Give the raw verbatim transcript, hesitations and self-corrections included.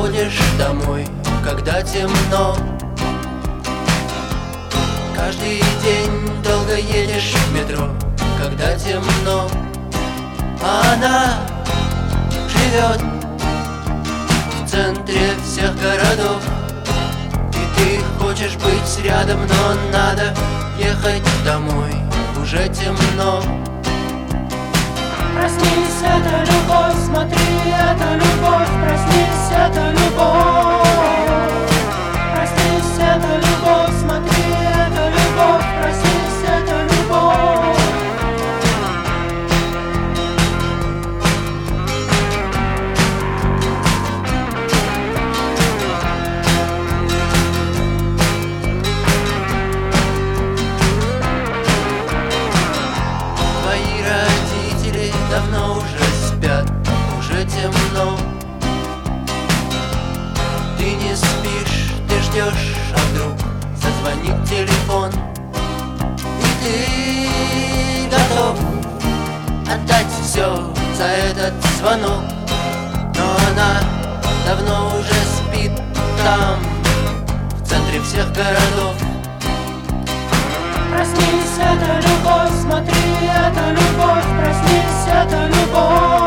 приходишь домой, когда темно. Каждый день долго едешь в метро, когда темно. А она живет в центре всех городов, и ты хочешь быть рядом, но надо ехать домой, уже темно. Проснись, это любовь, смотри, это любовь. Проснись, это любовь. Проснись, это любовь, смотри, это любовь. Проснись, это любовь. Твои родители давно уже спят, уже темно. Ты не спишь, ты ждешь, а вдруг зазвонит телефон, и ты готов отдать все за этот звонок. Но она давно уже спит там, в центре всех городов. Проснись, это любовь, смотри, это любовь. Проснись, это любовь.